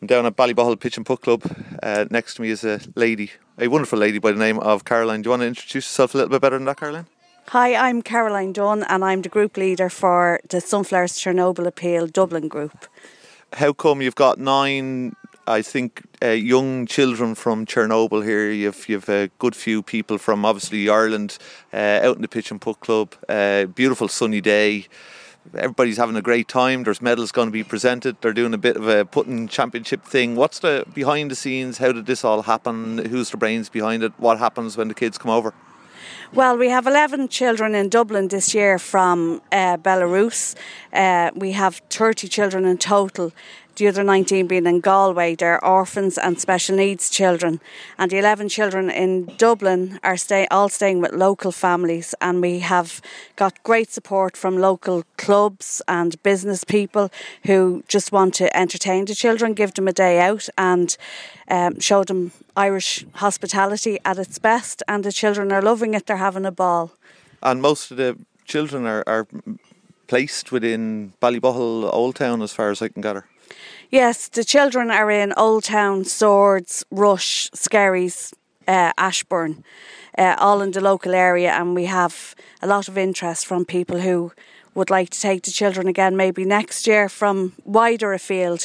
I'm down at Ballybohol Pitch and Puck Club. Next to me is a wonderful lady by the name of Caroline. Do you want to introduce yourself a little bit better than that, Caroline? Hi, I'm Caroline Dunn and I'm the group leader for the Sunflowers Chernobyl Appeal Dublin group. How come you've got 9, I think, young children from Chernobyl here? You've a good few people from obviously Ireland out in the Pitch and Puck Club. Beautiful sunny day. Everybody's having a great time. There's medals going to be presented. They're doing a bit of a putting championship thing. What's the behind the scenes? How did this all happen? Who's the brains behind it? What happens when the kids come over? Well, we have 11 children in Dublin this year from Belarus. We have 30 children in total. The other 19 being in Galway. They're orphans and special needs children. And the 11 children in Dublin are all staying with local families. And we have got great support from local clubs and business people who just want to entertain the children, give them a day out and show them Irish hospitality at its best. And the children are loving it. They're having a ball. And most of the children are placed within Ballybohol Old Town as far as I can gather. Yes, the children are in Old Town, Swords, Rush, Skerries, Ashbourne, all in the local area, and we have a lot of interest from people who would like to take the children again maybe next year from wider afield.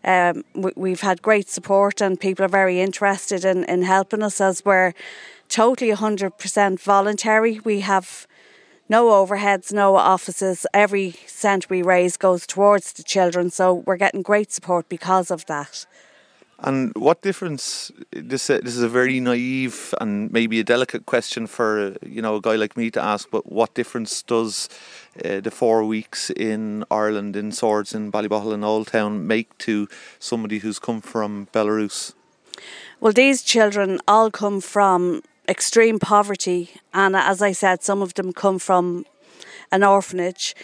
We've had great support and people are very interested in helping us as we're totally 100% voluntary. We have no overheads, no offices. Every cent we raise goes towards the children, so we're getting great support because of that. And what difference, this is a very naive and maybe a delicate question for a guy like me to ask, but what difference does the 4 weeks in Ireland, in Swords, in Ballybohol and Old Town make to somebody who's come from Belarus? Well, these children all come from extreme poverty, and as I said, some of them come from an orphanage.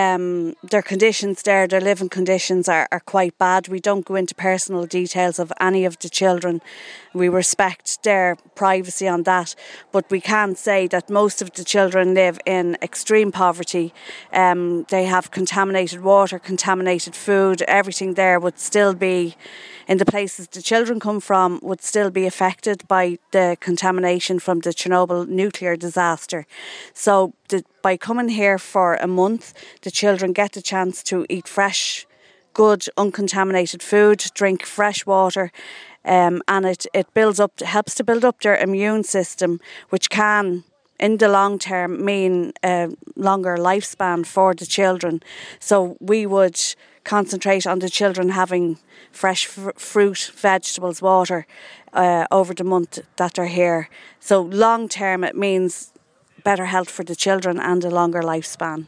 Their conditions there, their living conditions are quite bad. We don't go into personal details of any of the children. We respect their privacy on that, but we can say that most of the children live in extreme poverty. They have contaminated water, contaminated food. Everything there would still be, in the places the children come from, would still be affected by the contamination from the Chernobyl nuclear disaster. So by coming here for a month, the children get the chance to eat fresh, good, uncontaminated food, drink fresh water, and it helps to build up their immune system, which can, in the long term, mean a longer lifespan for the children. So we would concentrate on the children having fresh fruit, vegetables, water over the month that they're here. So long term it means better health for the children and a longer lifespan.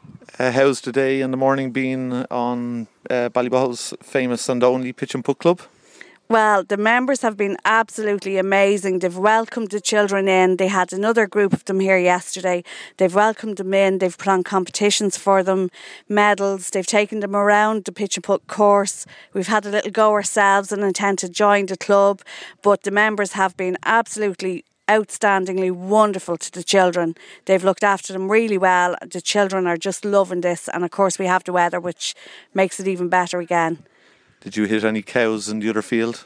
How's the day and the morning been on Ballybohol's famous and only Pitch and Puck Club? Well, the members have been absolutely amazing. They've welcomed the children in. They had another group of them here yesterday. They've welcomed them in. They've put on competitions for them, medals. They've taken them around the Pitch and Puck course. We've had a little go ourselves and intend to join the club. But the members have been absolutely outstandingly wonderful to the children. They've looked after them really well. The children are just loving this. And of course we have the weather, which makes it even better again. Did you hit any cows in the other field?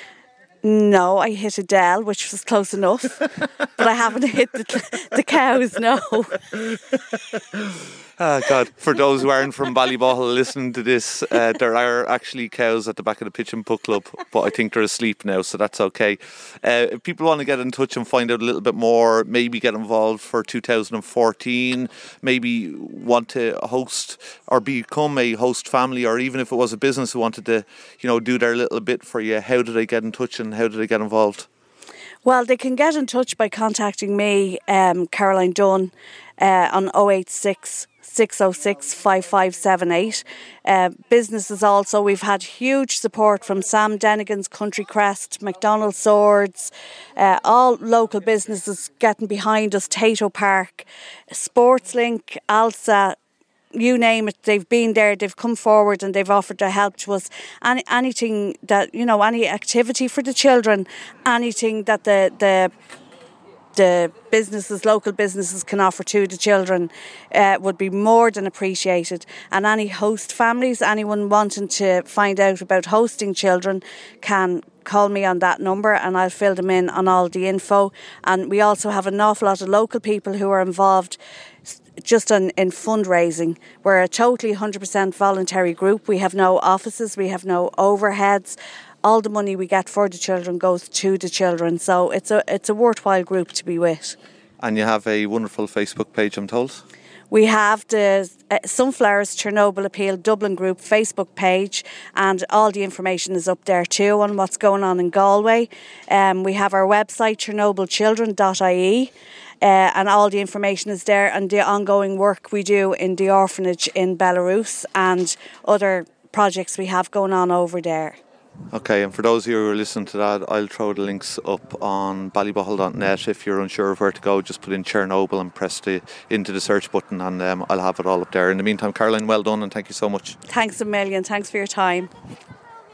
No, I hit a dell, which was close enough, but I haven't hit the cows, no. Ah, God. For those who aren't from Ballybohol listening to this, there are actually cows at the back of the Pitch and Puck Club, but I think they're asleep now, so that's okay. If people want to get in touch and find out a little bit more, maybe get involved for 2014, maybe want to host or become a host family, or even if it was a business who wanted to, do their little bit for you, how do they get in touch and how do they get involved? Well, they can get in touch by contacting me, Caroline Dunn, on 086 606 5578. Businesses also, we've had huge support from Sam Denigan's Country Crest, McDonald's Swords, all local businesses getting behind us, Tato Park, Sportslink, ALSA, you name it, they've been there, they've come forward and they've offered their help to us. Anything that, any activity for the children, anything that the the businesses, local businesses can offer to the children would be more than appreciated. And any host families, anyone wanting to find out about hosting children can call me on that number and I'll fill them in on all the info. And we also have an awful lot of local people who are involved just in fundraising. We're a totally 100% voluntary group. We have no offices, we have no overheads. All the money we get for the children goes to the children. So it's a worthwhile group to be with. And you have a wonderful Facebook page, I'm told. We have the Sunflowers Chernobyl Appeal Dublin Group Facebook page, and all the information is up there too on what's going on in Galway. We have our website, chernobylchildren.ie, and all the information is there, and the ongoing work we do in the orphanage in Belarus and other projects we have going on over there. Okay, and for those of you who are listening to that, I'll throw the links up on ballybohol.net. If you're unsure of where to go, just put in Chernobyl and press into the search button, and I'll have it all up there. In the meantime, Caroline, well done and thank you so much. Thanks a million. Thanks for your time.